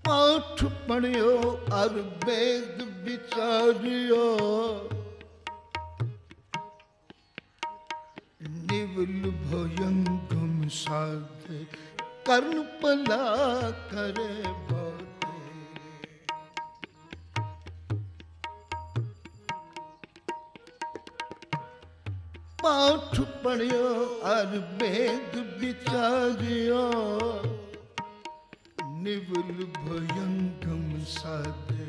पाठ पढ़ियो अर वेद विचारियो, निवल भयंगम साधे कर्ण पला करे बाते। पाठ पढ़ियो अर वेद विचारियो, निवल भयंगम साधे।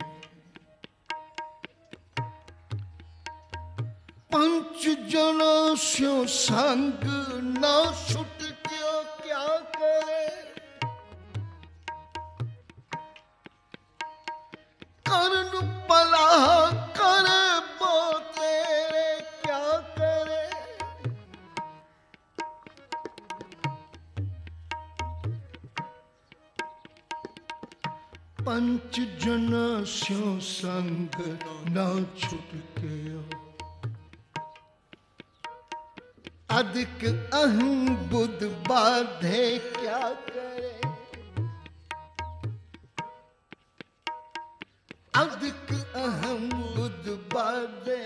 पंच जनों स्यो संग न छुट क्यों क्या करे, कर्ण पला करे बो तेरे क्या करे। पंच जनों स्यो संग न छुट क्यों, अधिक अहं बुध बाधे क्या करे। अधिक अहं बुध बाधे,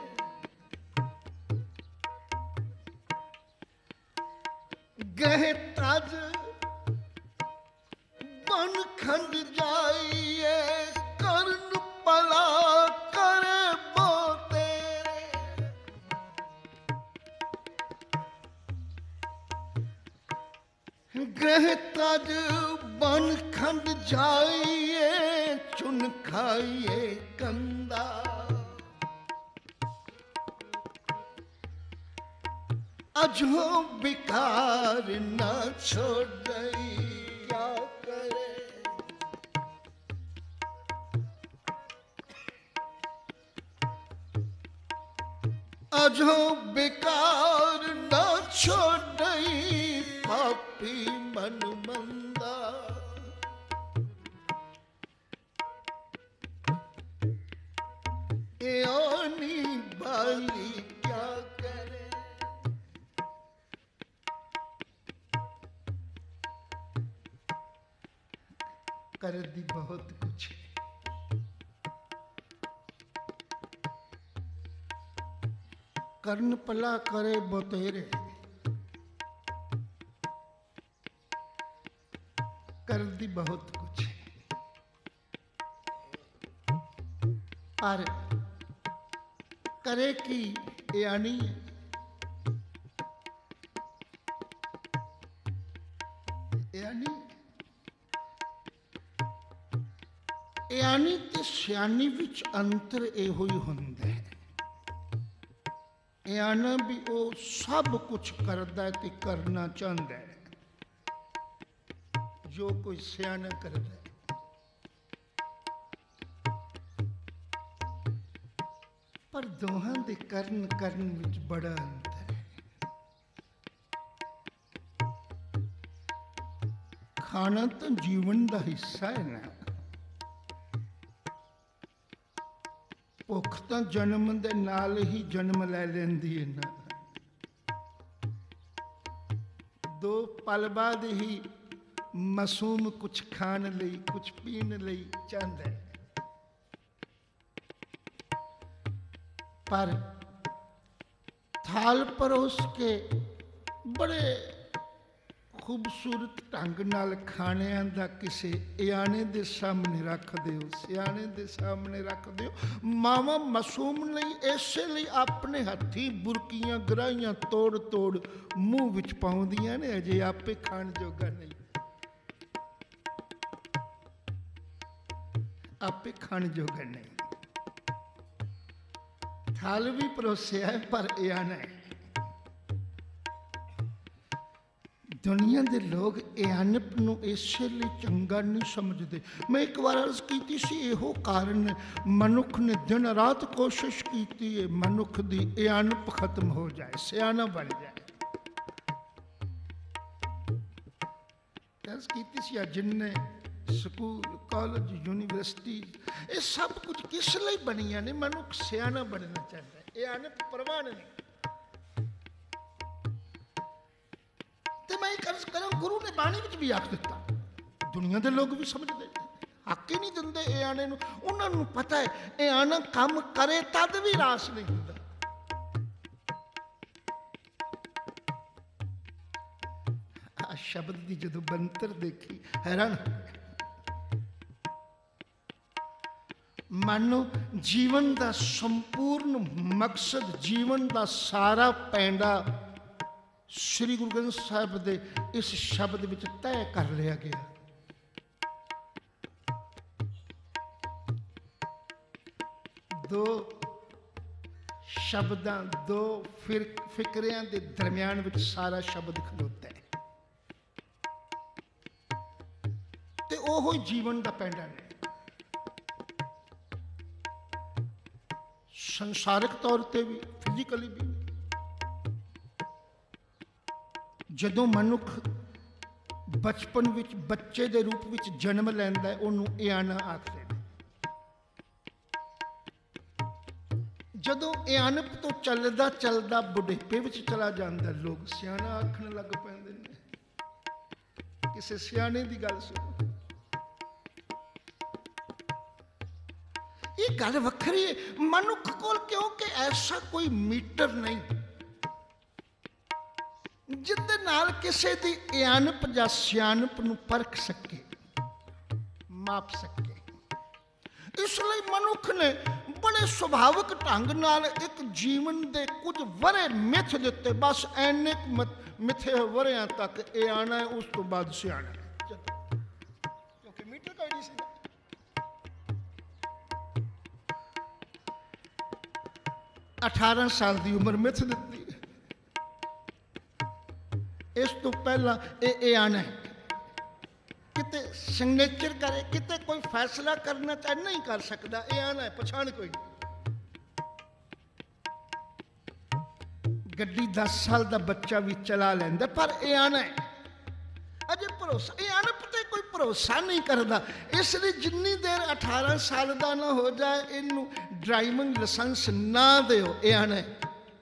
गह ताज बन खंड जाइए, कर्ण पला करे बो तेरे। ग्रह तज बन खंड जाइए, चुन खाइए कंदा। अजो बिकार न छोड़ क्या करे। अजो बेकार न छोड़ई, पापी मन मंदा। एनी बाली क्या करे। कर दी बहुत कुछ, कर्ण पला करे बतेरे। कर दी बहुत कुछ, पर करे की यानी यानी ते सियानी विच अंतर इहो ही हुंदा है। याना भी वो सब कुछ करदा है ते करना चाहता है जो कोई सियाना करदा है। पर दोहां दे करन विच बड़ा अंतर है। खाना तो जीवन का हिस्सा है ना। भुख तो जन्म दे नाल ही जन्म लै लैंदी है ना। दो पल बाद ही मासूम कुछ खाने लई कुछ पीने लई चाहता है। पर थाल परोस के बड़े खूबसूरत ढंग नाल खाणियां दा किसे याने दे सामने रख दिओ, सियाने दे सामने रख दिओ। मावा मासूम लई इसे लई अपने हथी बुरकियां गराहियां तोड़ तोड़ मुंह विच पाउंदियां ने, अजे आपे खाण जोगा नहीं। आपे खाण जोगा नहीं। थाल भी परोसिया है पर याना है। दुनिया के लोग एहनप नूं इसे लिए चंगा नहीं समझते। मैं एक बार अर्ज की सी, इहो कारण मनुख ने दिन रात कोशिश की है मनुख की एहनप खत्म हो जाए, सियाना बन जाए। अर्ज की सी जिन्ने स्कूल कॉलेज यूनिवर्सिटी ये सब कुछ किस लिए बनिया ने, मनुख सियाना बनना चाहता है, एहनप परवाह नहीं। मैं अर्ज करा गुरु ने बाणी विच भी आख दिता, दुनिया के लोग भी समझते। ਆਕੇ ਨਹੀਂ ਦਿੰਦੇ ਇਹ ਆਣੇ ਨੂੰ। ਉਹਨਾਂ ਨੂੰ ਪਤਾ ਹੈ ਇਹ ਆਣਾ ਕੰਮ ਕਰੇ ਤਦ ਵੀ ਰਾਸ ਨਹੀਂ ਹੁੰਦਾ। ਆ ਸ਼ਬਦ ਦੀ ਜਦੋਂ ਬੰਤਰ ਦੇਖੀ ਹੈਰਾਨ। ਮੰਨੋ ਜੀਵਨ ਦਾ ਸੰਪੂਰਨ ਮਕਸਦ, ਜੀਵਨ ਦਾ ਸਾਰਾ ਪੈਂਡਾ ਸ੍ਰੀ ਗੁਰੂ ਗ੍ਰੰਥ ਸਾਹਿਬ ਦੇ ਇਸ ਸ਼ਬਦ ਵਿੱਚ ਤੈਅ ਕਰ ਲਿਆ ਗਿਆ। ਦੋ ਸ਼ਬਦਾਂ, ਦੋ ਫਿਕਰਿਆਂ ਦੇ ਦਰਮਿਆਨ ਵਿੱਚ ਸਾਰਾ ਸ਼ਬਦ ਖਲੋਤਾ ਹੈ ਤੇ ਉਹ ਜੀਵਨ ਦਾ ਪੈਂਡਾ ਨੇ। ਸੰਸਾਰਿਕ ਤੌਰ ਤੇ ਵੀ, ਫਿਜ਼ੀਕਲੀ ਵੀ। ਜਦੋਂ ਮਨੁੱਖ ਬਚਪਨ ਵਿੱਚ ਬੱਚੇ ਦੇ ਰੂਪ ਵਿੱਚ ਜਨਮ ਲੈਂਦਾ ਹੈ ਉਹਨੂੰ ਇਆਣਾ ਆਖਦੇ ਨੇ। ਜਦੋਂ ਇਆਨਪ ਤੋਂ ਚੱਲਦਾ ਚੱਲਦਾ ਬੁਢੇਪੇ ਵਿੱਚ ਚਲਾ ਜਾਂਦਾ ਲੋਕ ਸਿਆਣਾ ਆਖਣ ਲੱਗ ਪੈਂਦੇ ਨੇ। ਕਿਸੇ ਸਿਆਣੇ ਦੀ ਗੱਲ ਸੁਣੋ, ਇਹ ਗੱਲ ਵੱਖਰੀ ਹੈ। ਮਨੁੱਖ ਕੋਲ ਕਿਉਂਕਿ ਐਸਾ ਕੋਈ ਮੀਟਰ ਨਹੀਂ ਜਿਹਦੇ ਨਾਲ ਕਿਸੇ ਦੀ ਇਆਨਪ ਜਾਂ ਸਿਆਣਪ ਨੂੰ ਪਰਖ ਸਕੇ, ਮਾਪ ਸਕੇ। ਇਸ ਲਈ ਮਨੁੱਖ ਨੇ ਬੜੇ ਸੁਭਾਵਿਕ ਢੰਗ ਨਾਲ ਇੱਕ ਜੀਵਨ ਦੇ ਕੁਝ ਵਰੇ ਮਿੱਥ ਦਿੱਤੇ। ਬਸ ਐਨੇ ਮਿੱਥੇ ਵਰਿਆਂ ਤੱਕ ਇਹ ਆਣਾ ਹੈ, ਉਸ ਤੋਂ ਬਾਅਦ ਸਿਆਣਾ ਹੈ। ਕਿਉਂਕਿ ਮੀਟਰ ਕੋਈ ਨਹੀਂ ਸੀ। 18 ਸਾਲ ਦੀ ਉਮਰ ਮਿੱਥ ਦਿੱਤੀ। ਇਸ ਤੋਂ ਪਹਿਲਾਂ ਇਹ ਆਣਾ ਹੈ। ਕਿਤੇ ਸਿਗਨੇਚਰ ਕਰੇ, ਕਿਤੇ ਕੋਈ ਫੈਸਲਾ ਕਰਨਾ ਚਾਹੇ ਨਹੀਂ ਕਰ ਸਕਦਾ। ਇਹ ਆਣਾ ਹੈ, ਪਛਾਣ ਕੋਈ ਨਹੀਂ। ਗੱਡੀ 10 ਸਾਲ ਦਾ ਬੱਚਾ ਵੀ ਚਲਾ ਲੈਂਦਾ, ਪਰ ਇਹ ਆਣਾ ਹੈ। ਅਜੇ ਭਰੋਸਾ, ਇਹ ਆਣਾ ਤੇ ਕੋਈ ਭਰੋਸਾ ਨਹੀਂ ਕਰਦਾ। ਇਸ ਲਈ ਜਿੰਨੀ ਦੇਰ 18 ਸਾਲ ਦਾ ਨਾ ਹੋ ਜਾਏ ਇਹਨੂੰ ਡਰਾਈਵਿੰਗ ਲਾਇਸੈਂਸ ਨਾ ਦਿਓ। ਇਹ ਆਣਾ ਹੈ।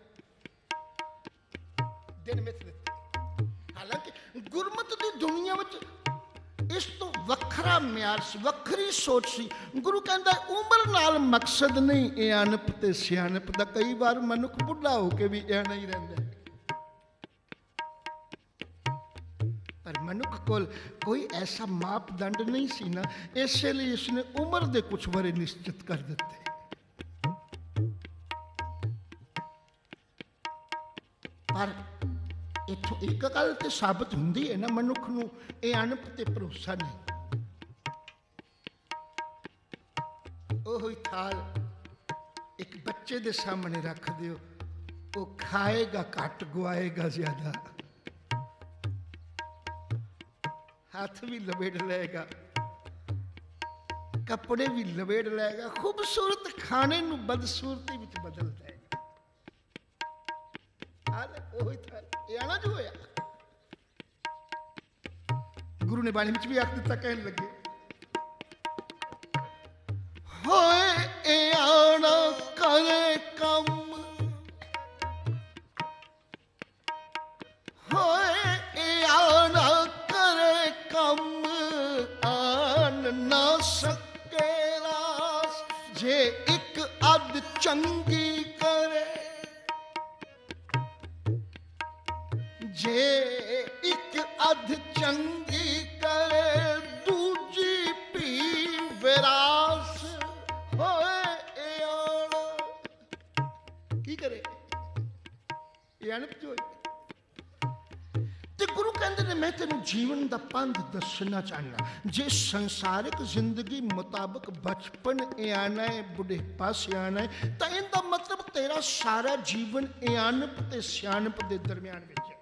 ਦਿਨ ਮਿੱਥ ਦਿੱਤੇ। ਹਾਲਾਂਕਿ ਗੁਰਮਤਿ ਦੀ ਦੁਨੀਆ ਵਿੱਚ ਇਸ ਤੋਂ ਵੱਖਰਾ ਮਿਆਰ ਸੀ, ਵੱਖਰੀ ਸੋਚ ਸੀ। ਗੁਰੂ ਕਹਿੰਦਾ ਉਮਰ ਨਾਲ ਮਕਸਦ ਨਹੀਂ ਇਹ ਅਨਪ ਤੇ ਸਿਆਣਪ ਦਾ। ਕਈ ਵਾਰ ਮਨੁੱਖ ਬੁੱਢਾ ਹੋ ਕੇ ਵੀ ਇਹ ਨਹੀਂ ਰਹਿੰਦਾ, ਪਰ ਮਨੁੱਖ ਕੋਲ ਕੋਈ ਐਸਾ ਮਾਪਦੰਡ ਨਹੀਂ ਸੀ ਨਾ, ਇਸੇ ਲਈ ਇਸਨੇ ਉਮਰ ਦੇ ਕੁਝ ਵਰੇ ਨਿਸ਼ਚਿਤ ਕਰ ਦਿੱਤੇ। ਪਰ ਇੱਥੋਂ ਇੱਕ ਗੱਲ ਤੇ ਸਾਬਤ ਹੁੰਦੀ ਹੈ ਨਾ, ਮਨੁੱਖ ਨੂੰ ਇਹ ਅਣਪ ਤੇ ਭਰੋਸਾ ਨਹੀਂ। ਉਹੀ ਥਾਲ ਇੱਕ ਬੱਚੇ ਦੇ ਸਾਹਮਣੇ ਰੱਖ ਦਿਓ, ਉਹ ਖਾਏਗਾ ਘੱਟ, ਗਵਾਏਗਾ ਜ਼ਿਆਦਾ। ਹੱਥ ਵੀ ਲਵੇੜ ਲਏਗਾ, ਕੱਪੜੇ ਵੀ ਲਵੇੜ ਲਏਗਾ, ਖੂਬਸੂਰਤ ਖਾਣੇ ਨੂੰ ਬਦਸੂਰਤੀ ਵਿੱਚ ਬਦਲ ਦੇਗਾ। ਉਹੀ ਥਾਲ ਇਹ ਆਣਾ ਜੋ ਹੋਇਆ। ਗੁਰੂ ਨੇ ਬਾਣੀ ਵਿੱਚ ਵੀ ਆਖ ਦਿੱਤਾ, ਕਹਿਣ ਲੱਗੇ ਹੋਏ ਇਹ ਆਣਾ ਕਰੇ ਕੰਮ, ਹੋਏ ਇਹ ਆਣਾ ਕਰੇ ਕੰਮ, ਆਣ ਨਾ ਸਕੇ ਰਾਸ, ਜੇ ਇੱਕ ਅੱਧ ਚੰਗੀ ਕਰੇ, ਜੇ ਇੱਕ ਅੱਧ ਚੰਗੀ ਕਰੇ, ਦੂਜੀ ਭੀ ਵਿਰਾਸ। ਹੋਏ ਇਹ ਆਣਾ ਕੀ ਕਰੇ, ਇਹ ਅਣਪ ਜੋ। ਤੇ ਗੁਰੂ ਕਹਿੰਦੇ ਨੇ ਮੈਂ ਤੈਨੂੰ ਜੀਵਨ ਦਾ ਪੰਧ ਦੱਸਣਾ ਚਾਹੁੰਦਾ। ਜੇ ਸੰਸਾਰਿਕ ਜ਼ਿੰਦਗੀ ਮੁਤਾਬਕ ਬਚਪਨ ਇਹ ਆਣਾ ਹੈ, ਬੁਢੇਪਾ ਸਿਆਣਾ ਹੈ, ਤਾਂ ਇਹਦਾ ਮਤਲਬ ਤੇਰਾ ਸਾਰਾ ਜੀਵਨ ਇਹ ਅਣਪ ਤੇ ਸਿਆਣਪ ਦੇ ਦਰਮਿਆਨ ਵਿੱਚ ਹੈ।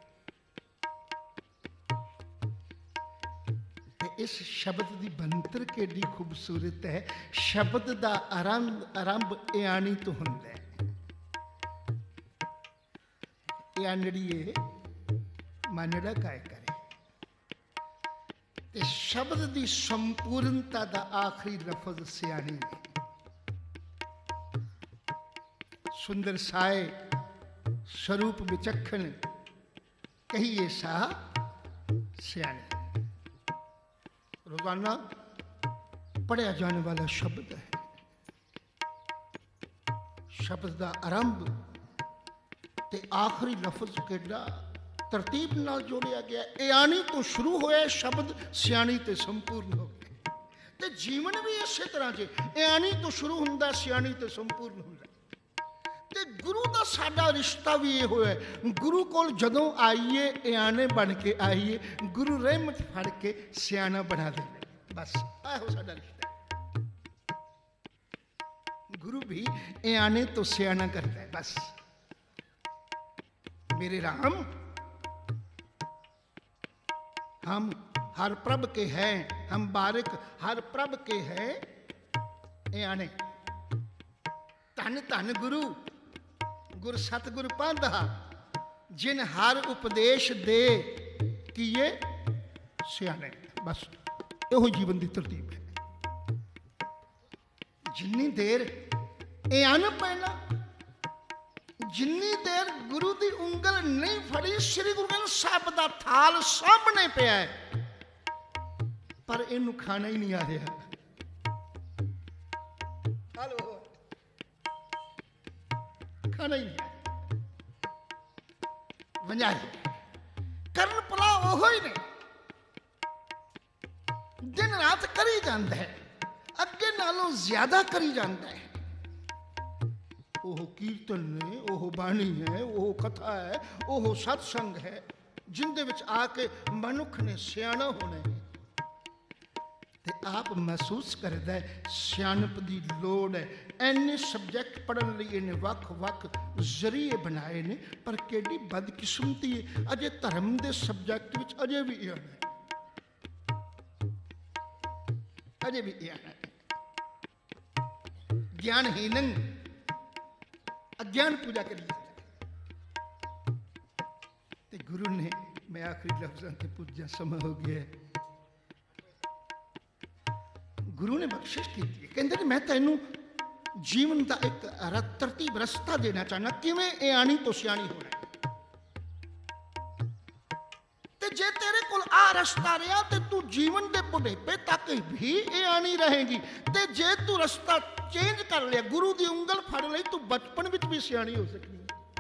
ਇਸ ਸ਼ਬਦ ਦੀ ਬਣਤਰ ਕਿੰਨੀ ਖੂਬਸੂਰਤ ਹੈ। ਸ਼ਬਦ ਦਾ ਆਰੰਭ ਇਆਣੀ ਤੋਂ ਹੁੰਦਾ ਹੈ। ਇਆਣੜੀਏ ਮਾਨੜਾ ਕਾਇ ਕਰੇ, ਤੇ ਸ਼ਬਦ ਦੀ ਸੰਪੂਰਨਤਾ ਦਾ ਆਖਰੀ ਲਫ਼ਜ਼ ਸਿਆਣੀ ਹੈ। ਸੁੰਦਰ ਸਾਏ ਸਰੂਪ ਵਿਚਖਣ, ਕਹੀਏ ਸਾਹ ਸਿਆਣੇ। ਰੋਜ਼ਾਨਾ पढ़िया जाने वाला शब्द है। शब्द का आरंभ ते आखिरी लफ्ज केड़ा तरतीब नाल जोड़िया गया। इयानी तो शुरू होया शब्द, सियाणी ते संपूर्ण हो गया। ते जीवन भी इस तरह जे इयानी तो शुरू हुंदा, सियाणी ते संपूर्ण हुंदा। ते गुरु का साडा रिश्ता भी ये होया। गुरु कोल जदों आईए इयाने बन के आईए, गुरु रहमत फड़ के सियाना बना दे। बस आहो साडा रिश्ता। गुरु भी इयाने तो सियाना करता है। बस मेरे राम, हम हर प्रभ के हैं, हम बारिक हर प्रभ के हैं इयाने। धन धन गुरु, गुर सतगुर पांधा, जिन हर उपदेश दे किए सियाने। बस यो जीवन की तरतीब है। जिन्नी देर इयान पैना, जिन्नी देर गुरु की उंगल नहीं फड़ी, श्री गुरु ग्रंथ साहब का थाल सामने पिया है, पर इनू खाना ही नहीं आ रहा। खाना ही नहीं वंजाई करन पला ओहो ही नहीं, दिन रात करी जाता है, अगे नालों ज्यादा करी जाता है। ओह कीर्तन ने, ओह बाणी है, ओह कथा है, ओह सत्संग है, जिंदे विच आके मनुख ने सियाणा होना है। ते आप महसूस करदा है सियाणप दी लोड़ है। इन्ने सब्जैक्ट पढ़न लई इन्हें वख वख जरिए बनाए ने, पर केडी बदकिस्मती है, अजे धर्म दे सब्जैक्ट विच अजे भी इह है, अजे भी इह है। ज्ञानहीनन अज्ञान पूजा करी जाता है। गुरु ने, मैं आखिरी लफ्ज़ां ते पूजा समय हो गया है, गुरु ने बख्शिश की थी। कहते मैं तेनू जीवन का एक तरतीब रस्ता देना चाहना, किवें इयानी तो सियाणी होना। ते जे तेरे कोल आ रस्ता रहा ते तू जीवन के बुढ़ेपे तक भी इयानी रहेगी। ते जे तू रस्ता चेंज कर लिया, गुरु की उंगल फड़ ली, तू बचपन में भी सियाणी हो सकती।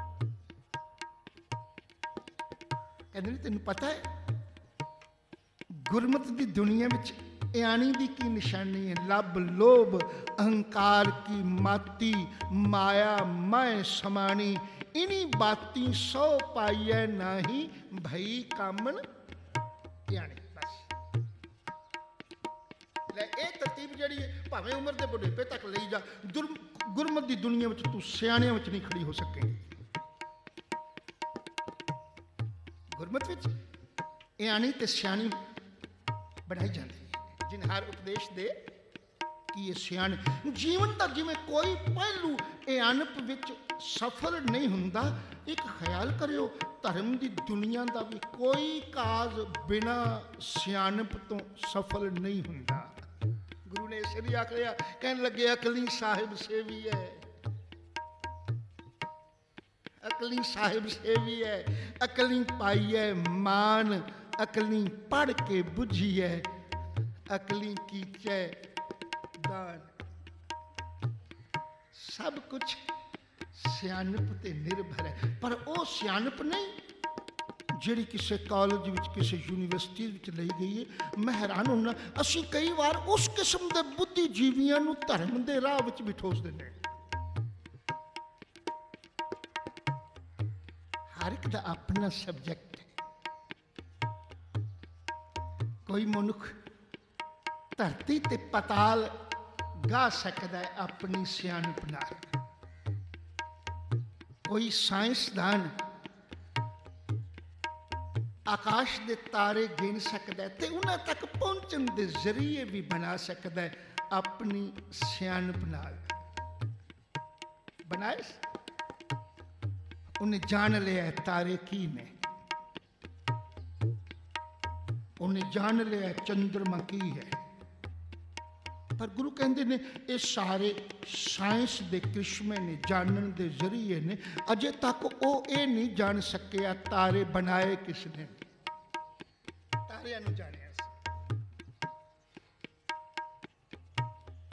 कहते तेन पता है गुरमत की दुनिया में इयानी की की निशानी है? लब लोभ अहंकार की माती, माया मैं समानी, इन्हीं बाती सौ पाइए नाही, भई कामन इयानी। बस ये तरतीब जी है, भावें उम्र के बुढ़ेपे तक ले जा, गुरमत की दुनिया में तू सियाणियां में नहीं खड़ी हो सकेगी। गुरमत में इयानी ते सियाणी बनाई जाती है, जिन हर उपदेश दे कि ये सियाणे। जीवन का जिमें कोई पहलू इयानप विच सफल नहीं हुंदा। एक ख्याल करियो, धर्म की दुनिया का भी कोई काज बिना सियानप तो सफल नहीं हुंदा। गुरु ने इसलिए आखिया, कहने लगे अकली साहिब सेवी है, अकली साहिब सेवी है, अकली पाई है मान, अकली पढ़ के बुझी है, अकली कीचे दान। सब कुछ सियानप ते निर्भर है, पर वो सियानप नहीं जिहड़ी किसी कॉलेज विच, किसी यूनिवर्सिटी विच ली गई है। मैं हैरान होना, असीं कई बार उस किस्म के बुद्धिजीवियों नूं धर्म के राह विच भी ठोस दिंदे। हर एक दा अपना सब्जैक्ट है। कोई मनुख धरती ते पताल गा सकता है अपनी सियाणप नाल, कोई साइंसदान आकाश के तारे गिन सकता है, तो उन्हां तक पहुंचने के जरिए भी बना सकता है अपनी सियाणप नाल। बनाए उन्हें जान लिया तारे की ने, उन्हें जान लिया चंद्रमा की है। पर गुरु कहते ने ये सारे साइंस के करिश्मे ने, जानने के जरिए ने, अजे तक वो ये नहीं जान सकिया तारे बनाए किसने। तारियां नूं जानिया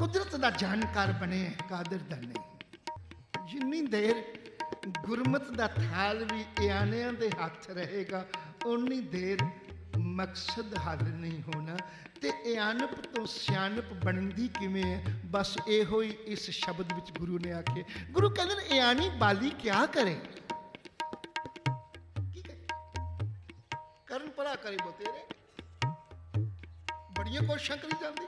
ਕੁਦਰਤ ਦਾ ਜਾਣਕਾਰ ਬਣੇ, ਕਾਦਰ ਦਾ ਨਹੀਂ। ਜਿੰਨੀ ਦੇਰ ਗੁਰਮਤ ਦਾ ਥਾਲ ਵੀ ਇਆਨਿਆਂ ਦੇ ਹੱਥ ਰਹੇਗਾ, ਉਨੀ ਦੇਰ ਮਕਸਦ ਹੱਲ ਨਹੀਂ ਹੋਣਾ। ਤੇ ਇਆਨਪ ਤੋਂ ਸਿਆਣਪ ਬਣਦੀ ਕਿਵੇਂ ਹੈ? ਬਸ ਇਹੋ ਹੀ ਇਸ ਸ਼ਬਦ ਵਿੱਚ ਗੁਰੂ ਨੇ ਆਖੇ। ਗੁਰੂ ਕਹਿੰਦੇ ਨੇ ਇਆਨੀ ਬਾਲੀ ਕਿਆ ਕਰੇ, ਕੀ ਕਰੇ? ਕਰਨ ਭਲਾ ਕਰੇ ਬਤੇਰੇ, ਬੜੀਆਂ ਕੋਸ਼ਿਸ਼ਾਂ ਕਰੀ ਜਾਂਦੀ।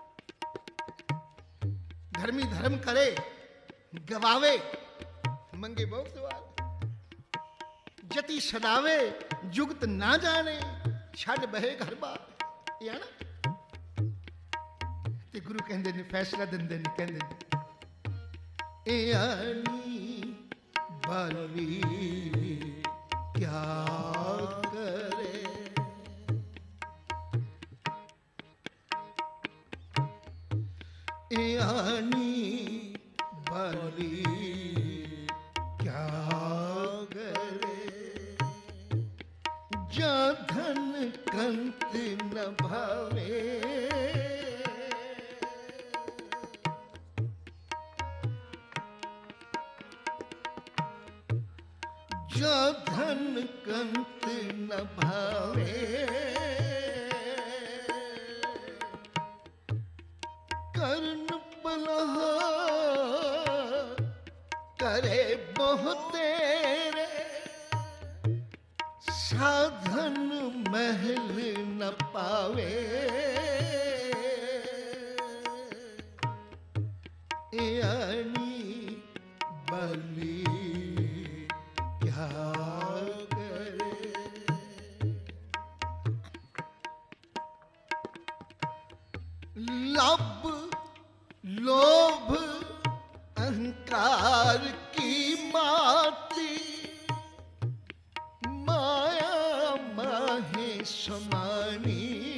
ਧਰਮੀ ਧਰਮ ਕਰੇ, ਗਵਾਵੇ, ਮੰਗੇ ਬਹੁਤ ਸਵਾਲ। ਜਤੀ ਛਡਾਵੇ, ਜੁਗਤ ਨਾ ਜਾਣੇ, ਛੱਡ ਬਹੇ ਘਰ ਬਾਰ। ਇਹ ਹੈ ਨਾ। ਤੇ ਗੁਰੂ ਕਹਿੰਦੇ ਨੇ, ਫੈਸਲਾ ਦਿੰਦੇ ਨੇ, ਕਹਿੰਦੇ ਨੇ ਇਆਨੀ ਬਾਲੀ ਕਿਆ ਕਰੇ, ਇਆਨੀ ਬਾਲੀ ਕਿਆ ਕਰੇ, ਜਾਂ ਧਨ ਕੰਤ ਨ ਭਾਵੇ, ਜਾਂ ਧਨ ਕੰਤ ਨ ਭਾਵੇ, ਕਰਨ ਭਲਾ ਕਰੇ ਬਹੁਤੇਰੇ, ਸਾਧਨ ਮਹਿਲ ਨ ਪਾਵੇ, ਇਆਨੀ ਬਾਲੀ ਕਿਆ ਕਰੇ। ਲੱਭ ਲੋਭ ਅਹੰਕਾਰ ਕੀ ਮਾਤੀ, ਮਾਇਆ ਮਾਹੇ ਸਮਾਨੀ।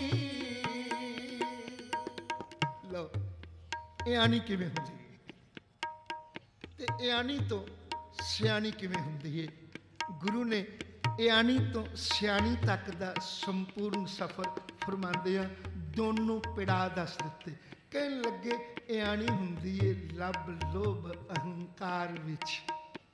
ਲਓ ਇਆਨੀ ਕਿਵੇਂ ਹੁੰਦੀ ਹੈ ਤੇ ਇਆਨੀ ਤੋਂ ਸਿਆਣੀ ਕਿਵੇਂ ਹੁੰਦੀ ਹੈ? ਗੁਰੂ ਨੇ ਇਆਨੀ ਤੋਂ ਸਿਆਣੀ ਤੱਕ ਦਾ ਸੰਪੂਰਨ ਸਫ਼ਰ ਫਰਮਾਉਂਦੇ ਆ ਦੋਨੋਂ ਪਿੜਾਅ ਦੱਸ ਦਿੱਤੇ। ਕਹਿਣ ਲੱਗੇ ਇਆਣੀ ਹੁੰਦੀ ਏ ਲੱਭ ਲੋਭ ਅਹੰਕਾਰ ਵਿੱਚ,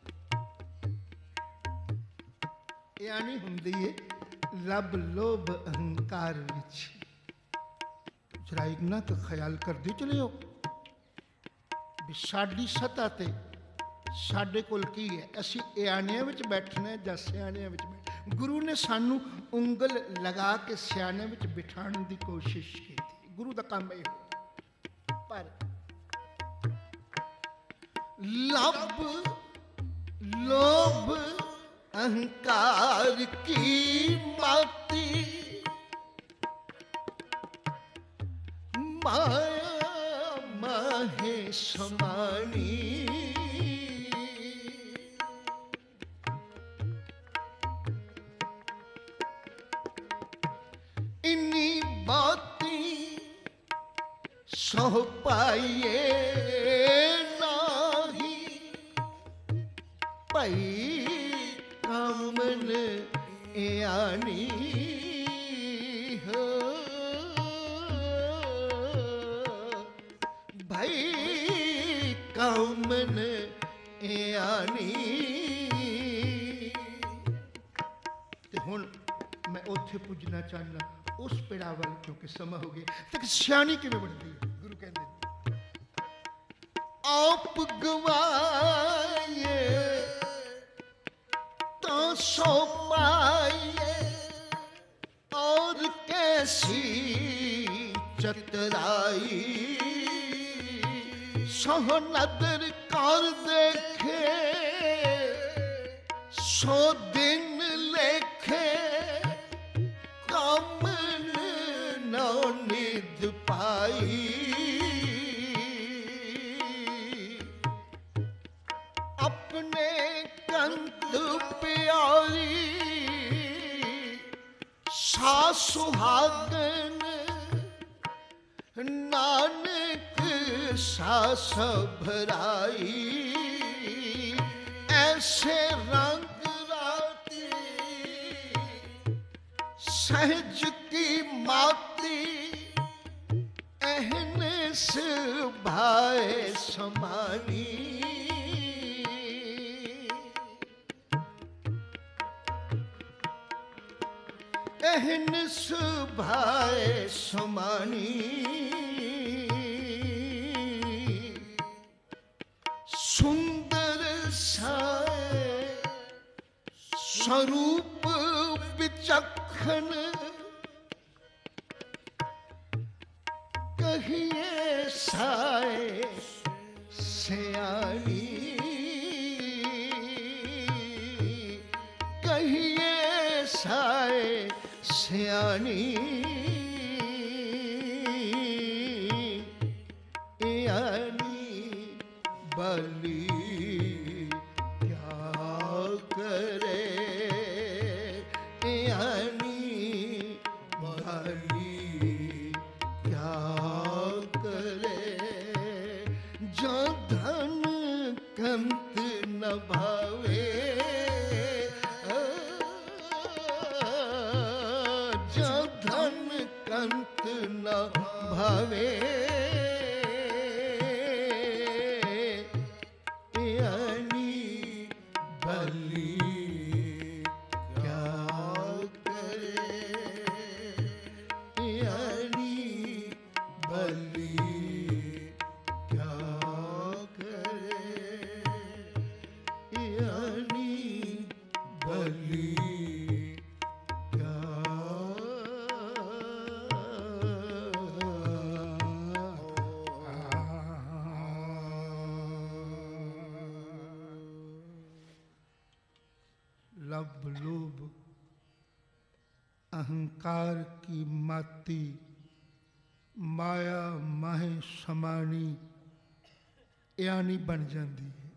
ਇਆਣੀ ਹੁੰਦੀ ਏ ਲੱਭ ਲੋਭ ਅਹੰਕਾਰ ਵਿੱਚ। ਜਰਾ ਇਨਾ ਕੁ ਖਿਆਲ ਕਰਦੇ ਚਲਿਓ ਵੀ ਸਾਡੀ ਸਤ੍ਹਾ ਤੇ ਸਾਡੇ ਕੋਲ ਕੀ ਹੈ? ਅਸੀਂ ਇਆਣਿਆਂ ਵਿੱਚ ਬੈਠਣਾ ਜਾਂ ਸਿਆਣਿਆਂ ਵਿੱਚ ਬੈਠਣਾ? ਗੁਰੂ ਨੇ ਸਾਨੂੰ ਉਂਗਲ ਲਗਾ ਕੇ ਸਿਆਣਿਆਂ ਵਿੱਚ ਬਿਠਾਉਣ ਦੀ ਕੋਸ਼ਿਸ਼ ਕੀਤੀ। ਗੁਰੂ ਦਾ ਕੰਮ ਇਹ। ਪਰ ਲੱਭ ਲੋਭ ਅਹੰਕਾਰ ਕੀ ਮਾਤੀ, ਮਾਇਆ ਮਾਹੇ ਸਮਾਨੀ। ਇੰਨੀ ਬਾਤੀ ਸੋ ਪਾਈਏ ਨਾਹੀ, ਭਾਈ ਕਾਮਨ ਇਆਨੀ ਹੋ, ਭਾਈ ਕਾਮਨ ਇਆਨੀ। ਤੇ ਹੁਣ ਮੈਂ ਉੱਥੇ ਪੁੱਜਣਾ ਚਾਹੁੰਦਾ ਉਸ ਪਿੜਾ ਵੱਲ, ਕਿਉਂਕਿ ਸਮਾਂ ਹੋ ਗਿਆ। ਤੇ ਸਿਆਣੀ ਕਿਵੇਂ ਬਣਦੀ ਹੈ? ਗੁਰੂ ਕਹਿੰਦੇ ਆਪ ਗਵਾਏ ਤਾਂ ਸੋ ਪਾਈਏ, ਔਰ ਕੈਸੀ ਚਤਰਾਈ, ਸੋ ਨਦਰ ਕਰ ਦੇਖੇ, ਸੋ ਦਿਨ ਲੇਖੇ, ਕਾਮਨ ਨਾ ਨਿਧ ਪਾਈ। ਆਪਣੇ ਕੰਤ ਪਿਆਰੀ ਸਾ ਸੁਹਾਗਨ, ਨਾਨਕ ਸਾਸ ਭਰਾਈ। ਐਸੇ ਰੰਗ ਰਾਤੀ ਸਹਿਜ ਕੀ ਮਾਤੀ, ਅਹਨ ਨਿਸਭਾਏ ਸਮਾਨੀ, ਇਹ ਨਿਸਭਾਏ ਸਮਾਨੀ, ਸੁੰਦਰ ਸਾਏ ਸਰੂਪ ਵਿਚਖਣ, ਕਹੀਏ ਸਾਏ ਸਿਆਣੀ, ਕਹੀਏ ਸਾਏ ਸਿਆਣੀ, ਇਆਨੀ ਬਲੀ ਕਿਆ ਕਰੇ, ਇਆਨੀ ਬਲੀ ਕਿਆ ਕਰੇ, ਜੋ ਧਨ ਕੰਤ ਨ ਭਾਵੇ, ਜੋ ਧਨ ਕੰਤ ਨ ਭਾਵੇ, ਇਆਨੀ ਬਲੀ ਕਿਆ ਕਰੇ, ਇਆਨੀ ਬਲੀ ਕਿਆ ਕਰੇ, ਇਆਨੀ ਬਲੀ ਕਿਆ लब लोभ अहंकार की माती, माया माहे समानी, इयानी बन जाती है।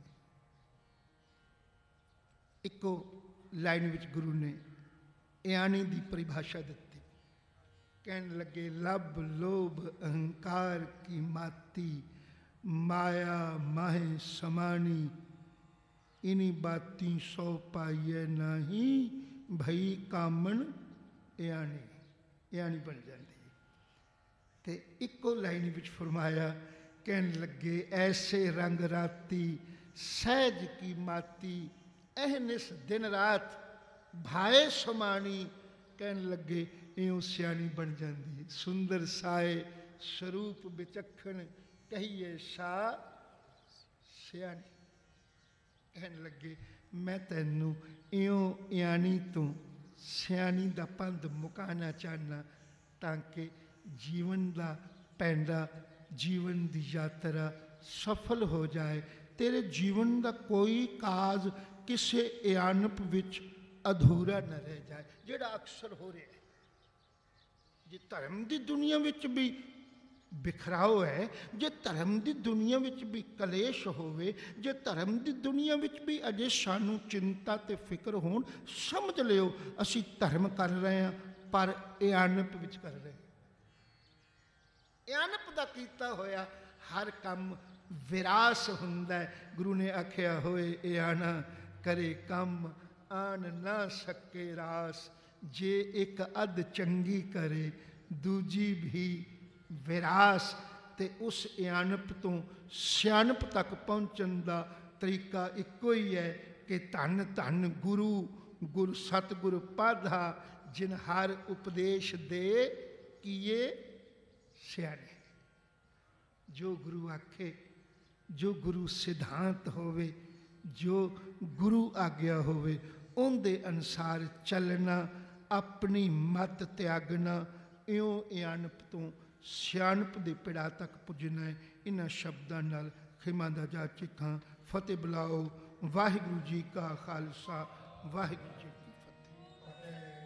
इको लाइन विच गुरु ने इयानी की परिभाषा दी, कहने लगे लब लोभ अहंकार की माती, माया माहे समानी, इनी बाती सौ पाइए नहीं, भई कामन इयानी, इयानी बन जाती है। ते इको लाइन विच फरमाया, कहने लगे ऐसे रंग राती सहज की माती, एहनिस दिन रात भाए समानी, कहने लगे इं सियानी बन जाती है। सुंदर साए स्वरूप विचखण, कहिए सा सियानी, कहने लगे मैं तैनू इयों इयानी तो सियानी दा पंध मुकाना चाहना, ताकि जीवन दा पैंडा, जीवन दी यात्रा सफल हो जाए। तेरे जीवन दा कोई काज किसी इयानप विच अधूरा न रह जाए, जिहड़ा अक्सर हो रहा है। जे धर्म की दुनिया विच भी बिखराव है, जे धर्म की दुनिया विच भी कलेश होवे, जे धर्म की दुनिया विच भी अजे सानू चिंता ते फिक्र होण, समझ लियो असी धर्म कर रहे हैं पर इयानप विच कर रहे हैं। इयानप दा कीता होया हर काम विरास हुंदा है। गुरु ने आख्या होए इयाना करे काम आन ना सके रास, जे एक अध चंगी करे दूजी भी विरास। ते उस इयानप तो सियानप तक पहुँचन का तरीका इको ही है कि धन धन गुरु गुर सतगुर पाधा, जिन हर उपदेश दे किए सियाने। जो गुरु आखे, जो गुरु सिद्धांत होवे, जो गुरु आज्ञा होवे, उनके अनुसार चलना, अपनी मत त्यागना, इयों इयानप तो सियानप दे पिड़ा तक पुजना है। इन्हां शब्दां नाल खिमा दा जा चिखां। फतेह बुलाओ। वाहिगुरू जी का खालसा, वाहिगुरू जी की फतेह।